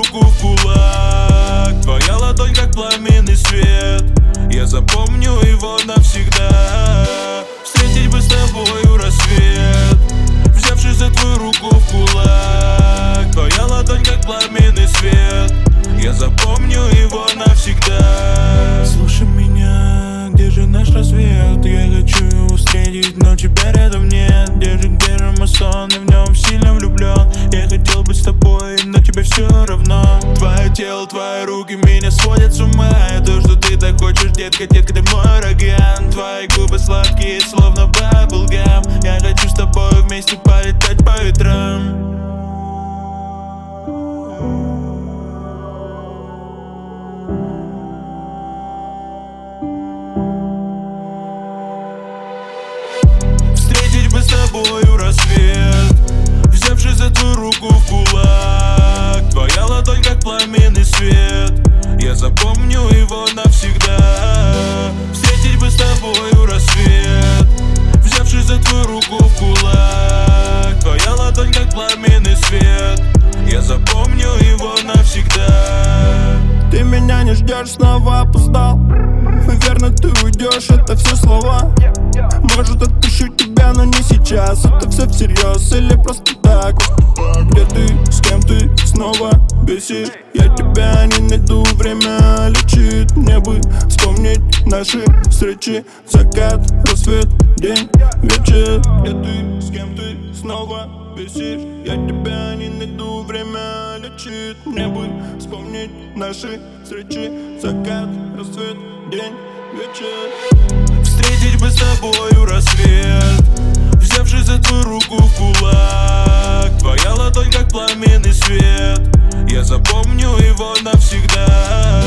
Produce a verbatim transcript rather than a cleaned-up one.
руку в кулак. Твоя ладонь как пламенный свет, я запомню его навсегда. Встретить бы с тобою рассвет, взявшись за твою руку в кулак. Твоя ладонь как пламенный свет, я запомню его навсегда. Слушай меня, где же наш рассвет? Я хочу его встретить, но тебя рядом нет. Где же, где же мой сон, я в нем сильно влюблен. Я хотел быть с тобой, но тебе все равно. Твое тело, твои руки меня сводят с ума. И то, что ты так хочешь, детка, детка, ты мой ураган. Твои губы сладкие, словно баблгам. Я хочу с тобой вместе полетать по ветрам. Встретить бы с тобою рассвет, взявшись за твою руку в кулак. Твоя ладонь как пламенный свет, я запомню его навсегда. Встретить бы с тобою рассвет, взявшись за твою руку в кулак. Твоя ладонь как пламенный свет, я запомню его навсегда. Ты меня не ждешь, снова опоздал. Наверное, ты уйдешь, это все слова. Может, отпущу тебя, но не сейчас. Это все всерьез или просто так? Где ты, с кем ты снова бесишь? Я тебя не найду, время лечит. Мне бы вспомнить наши встречи. Закат, рассвет, день, вечер. Где ты, с кем ты снова бесишь? Я тебя не найду, время лечит. Мне бы вспомнить наши встречи. Закат, рассвет, день, вечер. Встретить бы с тобою рассвет, взявшись за твою руку в кулак. Твоя ладонь как пламенный свет, я запомню его навсегда.